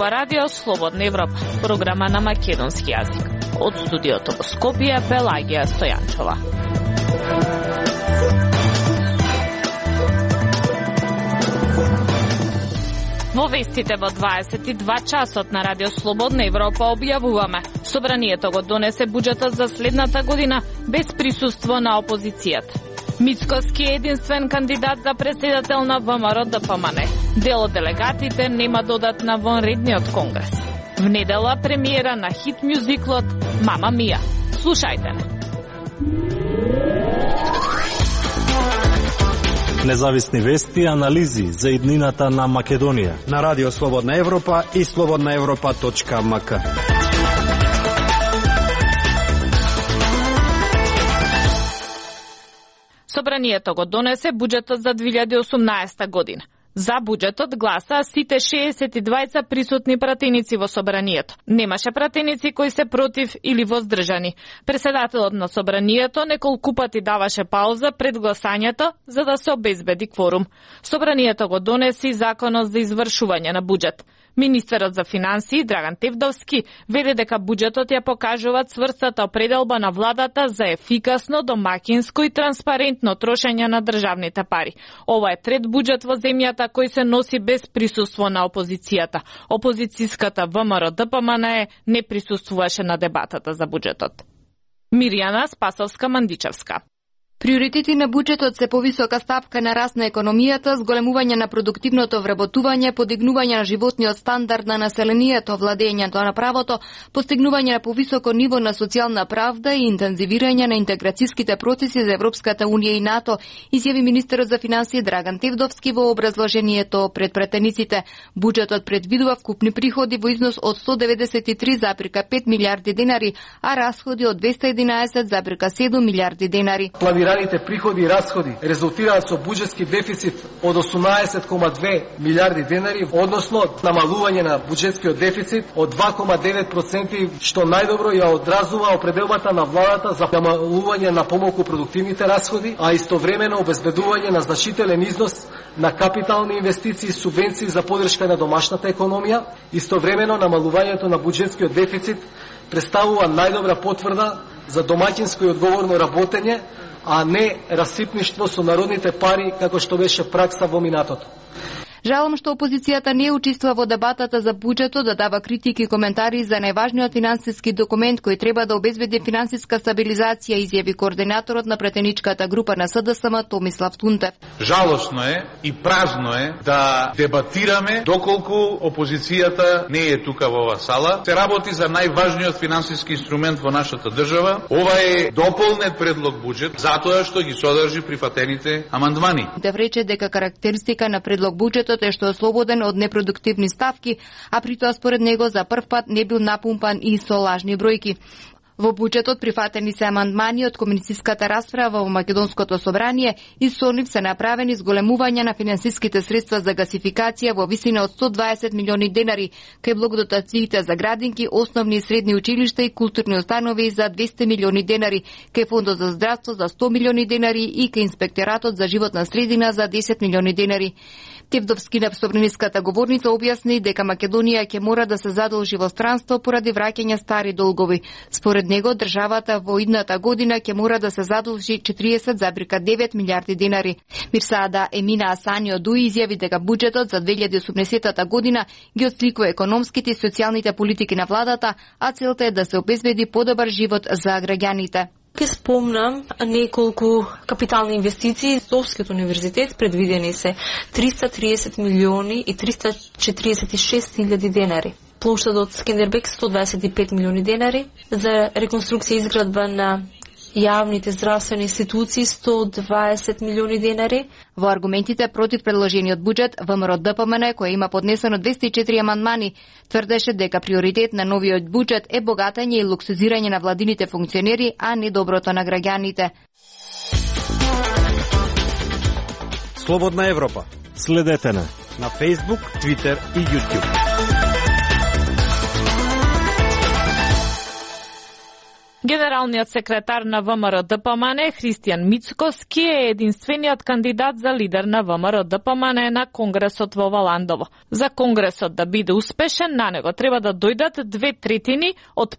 Ова радио Слободна Европа, програма на македонски јазик. Од студиото во Скопје, Пелагија Стојанчова. Во вестите во 22 часот на Радио Слободна Европа објавуваме: Собранието го донесе буџетот за следната година без присуство на опозицијата. Мицкоски е единствен кандидат за претседател на ВМРО ДПМН. Дел од делегатите нема додат на вонредниот конгрес. В недела премиера на хит мюзиклот Мама Мија. Слушајте не. Независни вести и анализи за иднината на Македонија на Радио Слободна Европа и slobodnaevropa.mk. Собранието го донесе буџетот за 2018 година. За буџетот гласаа сите 62 присутни пратеници во собранието. Немаше пратеници кои се против или воздржани. Претседателот на собранието неколку пати даваше пауза пред гласањето за да се обезбеди кворум. Собранието го донеси законот за извршување на буџет. Министерот за финансии Драган Тевдовски вели дека буџетот ја покажува цврстата определба на владата за ефикасно, домакинско и транспарентно трошење на државните пари. Ова е трет буџет во земјата кој се носи без присуство на опозицијата. Опозицијската ВМРО ДПМН не присуствуваше на дебатата за буџетот. Мирјана Спасовска-Мандичевска. Приоритети на буџетот се повисока стапка на раст на економијата, зголемување на продуктивното вработување, подигнување на животниот стандард на населението, владењето на правото, постигнување на повисоко ниво на социјална правда и интензивирање на интеграцијските процеси за Европската унија и НАТО, изјави министерот за финансии Драган Тевдовски во образложението пред пратениците. Буџетот предвидува вкупни приходи во износ од 193,5 милиарди денари, а расходи од 211,7 милиарди денари. Планираните приходи и расходи резултираат со буџетски дефицит од 18,2 милиарди денари, односно намалување на буџетскиот дефицит од 2,9%, што најдобро ја одразува определбата на владата за намалување на помалку продуктивните расходи, а истовремено обезбедување на значителен износ на капитални инвестиции и субвенции за поддршка на домашната економија. Истовремено намалувањето на буџетскиот дефицит представува најдобра потврда за домаќинско и одговорно работење, а не расипништво со народните пари, како што беше пракса во минатото. Жалам што опозицијата не учествува во дебатата за буџетот, да дава критики и коментари за најважниот финансиски документ кој треба да обезбеди финансиска стабилизација, изјави координаторот на претеничката група на СДСМ Томислав Тунтев. Жалосно е и празно е да дебатираме доколку опозицијата не е тука во оваа сала. Се работи за најважниот финансиски инструмент во нашата држава. Ова е дополнет предлог буџет, затоа што ги содржи прифатените амандмани. Да рече дека карактеристика на предлог буџет е што е слободен од непродуктивни ставки, а при тоа според него за прв пат не бил напумпан и со лажни бројки. Во буџетот прифатени се амандмани од комунистиската расправа во Македонското собрание и со нив се направени зголемување на финансиските средства за гасификација во висина од 120 милиони денари, кај блок дотациите за градинки, основни и средни училишта и културни установи за 200 милиони денари, кај фондот за здравство за 100 милиони денари и кај инспекторатот за животна средина за 10 милиони денари. Тевдовски на собраниската говорница објасни дека Македонија ќе мора да се задолжи во странство поради враќање стари долгови. Според него државата во идната година ќе мора да се задолжи 40,9 милиарди денари. Мирсаада Емина Асани Одуи изјави дека буџетот за 2018 година ги отсликува економските и социјалните политики на владата, а целта е да се обезбеди подобар живот за граѓаните. Ке спомнам неколку капитални инвестиции. Софскиот универзитет предвидени се 330 милиони и 346 хиляди денари. Плоштадот Скендербек 125 милиони денари, за реконструкција и изградба на јавните здравствени институции 120 милиони денари. Во аргументите против предложениот буџет, ВМРО ДПМН, кој има поднесено 204 амандмани, тврдеше дека приоритет на новиот буџет е богатење и луксузирање на владините функционери, а не доброто на граѓаните. Слободна Европа. Следете на Facebook, Twitter и YouTube. Генералниот секретар на ВМРО-ДПМН Христијан Мицкоски е единствениот кандидат за лидер на ВМРО-ДПМН на Конгресот во Валандово. За Конгресот да биде успешен, на него треба да дојдат 2/3 од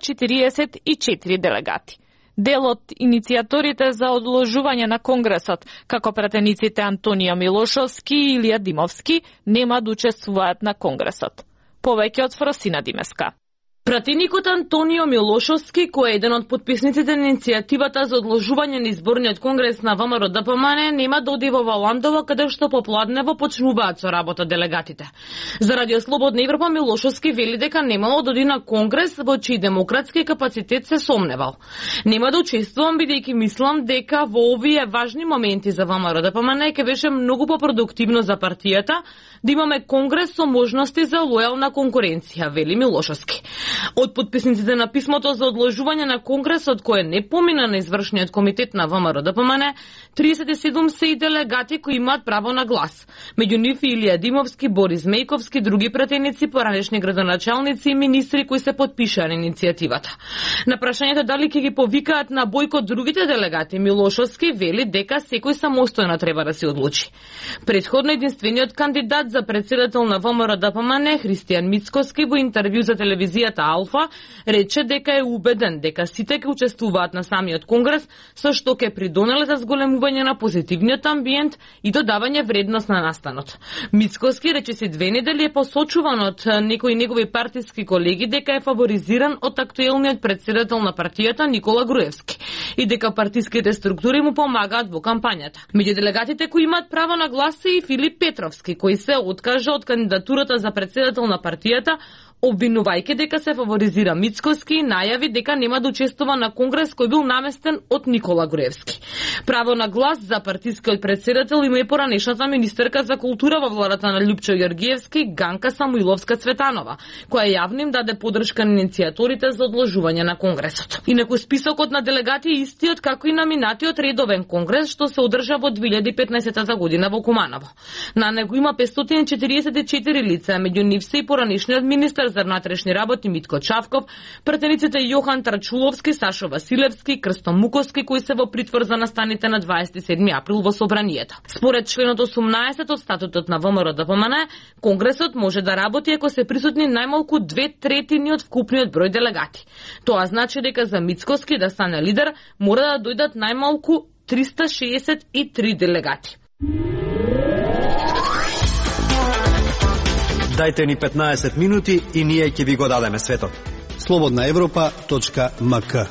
544 делегати. Дел од иницијаторите за одложување на Конгресот, како пратениците Антонио Милошовски и Илија Димовски, нема да учествуваат на Конгресот. Повеќе од Фросина Димеска. Пратеникот Антонио Милошовски, кој е еден од подписниците на иницијативата за одложување на изборниот конгрес на ВМРО-ДПМН, нема да оди во Валандово, каде што попладнево почнуваат со работа делегатите. За Радио Слободна Европа Милошовски вели дека немало да оди на конгрес во чиј демократски капацитет се сомневал. Нема да учествувам бидејќи мислам дека во овие важни моменти за ВМРО-ДПМН ќе беше многу попродуктивно за партијата да имаме конгрес со можности за лојална конкуренција, вели Милошовски. Од подписниците на писмото за одложување на конгресот, кое не помина на извршниот комитет на ВМРО-ДПМН, 37 се и делегати кои имаат право на глас. Меѓу нив Илија Димовски, Борис Мејковски, други пратеници, поранешни градоначалници и министри кои се подпишаа на иницијативата. На прашањето дали ќе ги повикаат на бојкот другите делегати, Милошовски вели дека секој самостојно треба да се одлучи. Претходно единствениот кандидат за председател на ВМРО-ДПМН Христијан Мицкоски во интервју за телевизијата Алфа рече дека е убеден дека сите ќе учествуваат на самиот конгрес, со што ќе придонеле за зголемување на позитивниот амбиент и додавање вредност на настанот. Мицкоски рече си 2 недели е посочуван од некои негови партиски колеги дека е фаворизиран од актуелниот председател на партијата Никола Груевски и дека партиските структури му помагаат во кампањата. Меѓу делегатите кои имаат право на глас е и Филип Петровски, кој се откажа од кандидатурата за председател на партијата, обвинувајќи дека се фаворизира Мицкоски и најави дека нема да учествува на конгрес кој бил наместен од Никола Груевски. Право на глас за партискиот председател има и поранешната министерка за култура во владата на Љупчо Ѓоргиевски, Ганка Самуиловска-Цветанова, која јавно им даде подршка на иницијаторите за одложување на конгресот. Инаку списокот на делегати е истиот како и на минатиот редовен конгрес што се одржа во 2015 година во Куманово. На него има 544 лица, меѓу нив се и поранешниот министер за внатрешни работи Митко Чавков, пратениците Јохан Трачуловски, Сашо Василевски, Крсто Муковски, кои се во притвор за настаните на 27 април во собранието. Според членот 18 од статутот на ВМРО-ДПМН, конгресот може да работи ако се присутни најмалку 2/3 од вкупниот број делегати. Тоа значи дека за Мицкоски да стане лидер мора да дојдат најмалку 363 делегати. Дајте ни 15 минути и ние ќе ви го дадеме светот. slobodnaevropa.mk.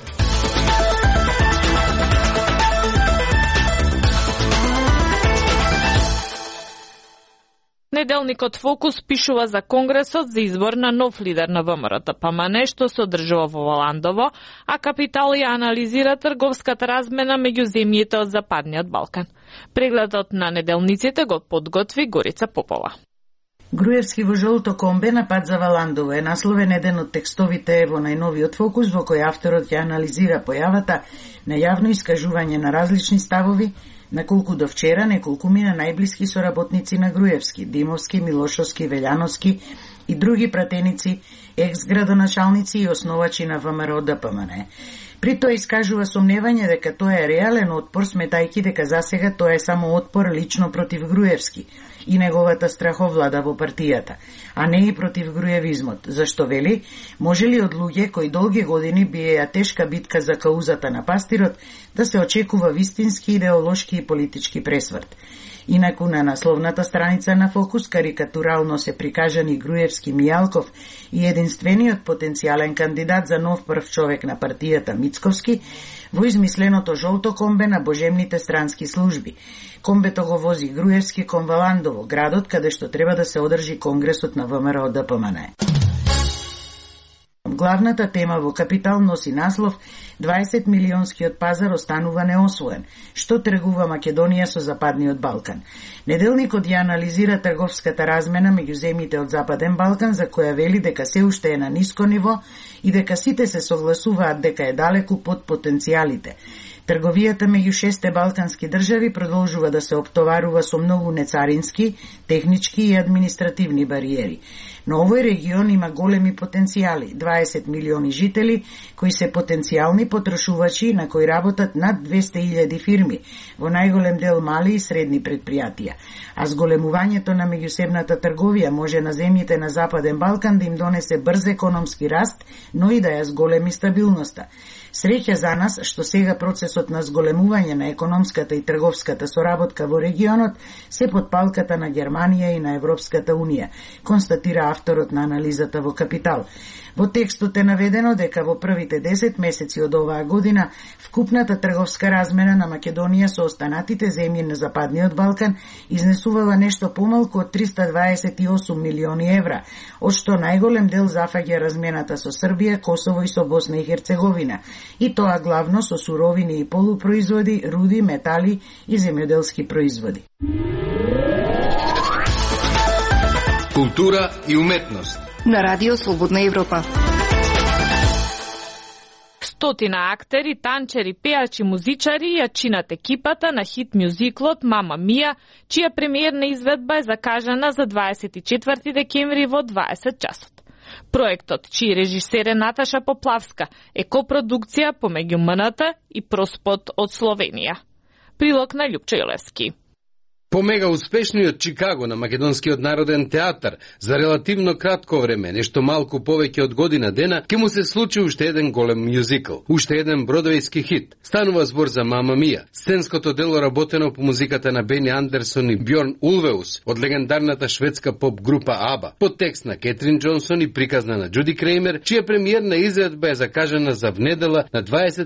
Неделникот Фокус пишува за Конгресот за избор на нов лидер на ВМРО-ДПМН што се одржува во Валандово, а Капитал ја анализира трговската размена меѓу земјите од Западниот Балкан. Прегледот на неделниците го подготви Горица Попова. Груевски во жолто комбе на пат за Валандово е насловен еден од текстовите во најновиот Фокус, во кој авторот ќе анализира појавата на јавно искажување на различни ставови, наколку до вчера неколкумина најблиски соработници на Груевски, Димовски, Милошовски, Велјановски и други пратеници, екс-градоначалници и основачи на ВМРО-ДПМН. При тоа искажува сомневање дека тоа е реален отпор, сметајќи дека засега тоа е само отпор лично против Груевски и неговата страховлада во партијата, а не и против груевизмот, зашто вели, може ли од луѓе кои долги години биеја тешка битка за каузата на пастирот да се очекува вистински идеолошки и политички пресврт. Инаку на насловната страница на Фокус карикатурално се прикажани Груевски, Мијалков и единствениот потенцијален кандидат за нов прв човек на партијата Мицковски во измисленото жолто комбе на божемните странски служби. Комбето го вози Груевски кон Валандово, градот каде што треба да се одржи конгресот на ВМРО-ДПМН. Главната тема во Капитал носи наслов 20 милионскиот пазар останува неосвоен, што тргува Македонија со Западниот Балкан. Неделникот ја анализира трговската размена меѓу земјите од Западен Балкан, за која вели дека се уште е на ниско ниво и дека сите се согласуваат дека е далеку под потенцијалите. Трговијата меѓу 6 балкански држави продолжува да се оптоварува со многу нецарински, технички и административни бариери. Но овој регион има големи потенцијали, 20 милиони жители кои се потенцијални потрошувачи на кои работат над 200.000 фирми, во најголем дел мали и средни предпријатија. А зголемувањето на меѓусебната трговија може на земјите на Западен Балкан да им донесе брз економски раст, но и да ја зголеми стабилноста. Среќа за нас што сега процесот на зголемување на економската и трговската соработка во регионот се под палката на Германија и на Европската Унија, констатира авторот на анализата во Капитал. Во текстот е наведено дека во првите 10 месеци од оваа година вкупната трговска размена на Македонија со останатите земји на Западниот Балкан изнесувала нешто помалку од 328 милиони евра, од што најголем дел зафаќа размената со Србија, Косово и со Босна и Херцеговина, и тоа главно со суровини и полупроизводи, руди, метали и земјоделски производи. Култура и уметност на Радио Слободна Европа. Стотина актери, танчери, пеачи, музичари ја чинат екипата на хит мюзиклот Мама Мија, чија премиерна изведба е закажана за 24 декември во 20 часот. Проектот, чиј режисер е Наташа Поплавска, е копродукција помеѓу МНТ и Проспот од Словенија. Прилог на Љупчо Јолевски. По мега успешниот Чикаго на Македонскиот народен театар за релативно кратко време, нешто малку повеќе од година дена, ќе му се случи уште еден голем мюзикл, уште еден бродвејски хит. Станува збор за Мама Мија, сценското дело работено по музиката на Бени Андерсон и Бьорн Улвеус од легендарната шведска поп група Аба, под текст на Кетрин Джонсон и приказна на Джуди Креймер, чија премиерна изведба е закажана за внедела на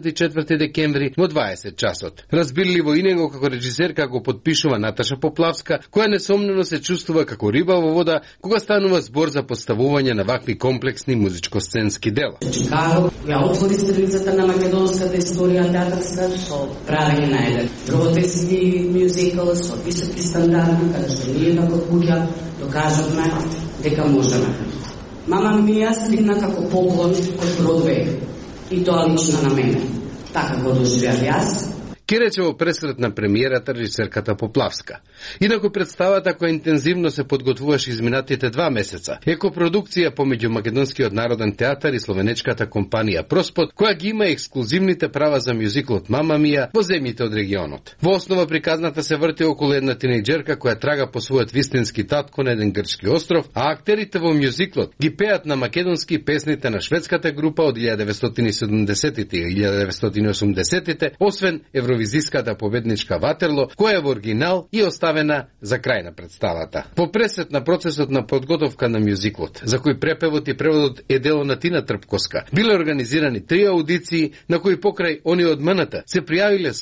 24 декември во 20 часот. Разбирливо и него како режисерка го подпишува Наташа Поплавска, која несомнено се чувствува како риба во вода кога станува збор за поставување на вакви комплексни музичко-сценски дела. Чикаго ја отвори страницата на македонската историја театарска со правење на еден бродвејски мюзикл со високи стандарди, каде што ние како куќа докажавме дека можеме. Мама Мија стигна како поклон од Бродвеј и тоа лично на мене. Така го доживеав јас. Ке рече во пресрет на премиерата режисерката Поплавска. Инаку представата која интензивно се подготвуваше изминатите 2 месеца, е копродукција помеѓу Македонскиот народен театар и словенечката компанија Проспот, која ги има ексклузивните права за мюзиклот Мама Мија во земјите од регионот. Во основа приказната се врти околу една тинејџерка која трага по својот вистински татко на еден грчки остров, а актерите во мюзиклот ги пеат на македонски песните на шведската група од 1970-тите и 1980-тите, освен евровизиската победничка Ватерло, која е во оригинал и оставена за крај на представата. По пресет на процесот на подготовка на мюзиклот, за кој препевот и преводот е дело на Тина Трпковска, биле организирани 3 аудиции на кои покрај они од МНТ се пријавиле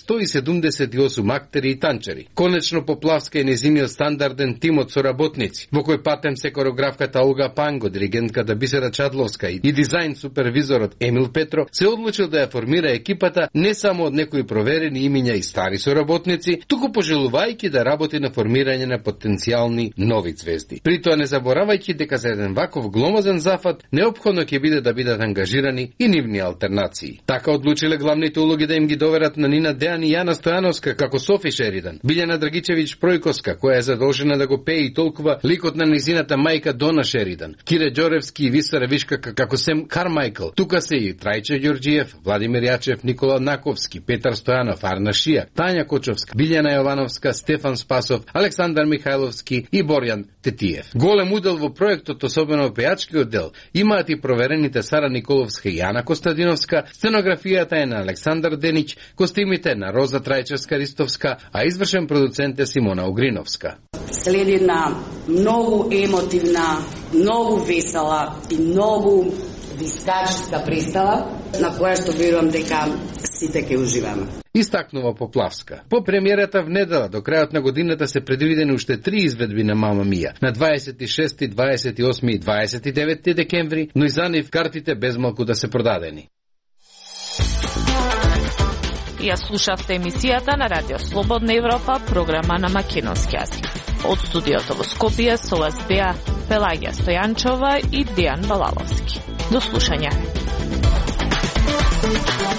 178 актери и танчери. Конечно Поплавска и незиниот стандарден тим од соработници, во кој патем се коreografката Олга Панго, диригентката Бисера Чадловска и дизајн супервизорот Емил Петро се одлучил да ја формира екипата не само од некои проверени имиња и стари соработници, туку пожелувајќи да работи на формирање на потенцијални нови звезди. При тоа не заборавајќи дека за еден ваков гломозен зафат неопходно ќе биде да бидат ангажирани и нивни алтернации. Така одлучиле главните улоги да им ги доверат на Нина Дејан и Јана Стојановска како Софи Шеридан, Билјана Драгичевиќ Пројковска, која е задолжена да го пее и толкува ликот на низината мајка Дона Шеридан, Кире Ѓоревски и Виса Ревишка како Сем Кармајкл. Тука се и Трајче Ѓорџиев, Владимир Јачев, Никола Наковски, Петар Стојанов, Арна Шија, Тања Кочовска, Билјана Јовановска, Стефан Спасов, Александар Михајловски и Борјан Тетиев. Голем удел во проектот, особено пејачкиот дел, имаат и проверените Сара Николовска и Јана Костадиновска, сценографијата е на Александар Денич, костимите на Роза Трајчевска-Ристовска, а извршен продуцент е Симона Огриновска. Следи една многу емотивна, многу весела и многу вискачка представа, на која што верувам дека сите ќе уживаме. Истакнува Поплавска. По премиерата в недела до крајот на годината се предвидени уште 3 изведби на Мама Мија на 26, 28 и 29 декември, но и за нив картите безмалку да се продадени. Ја слушавте емисијата на Радио Слободна Европа, програма на македонски јазик. Од студиото во Скопје со вас беа Пелагија Стојанчова и Дејан Балаловски. До слушање.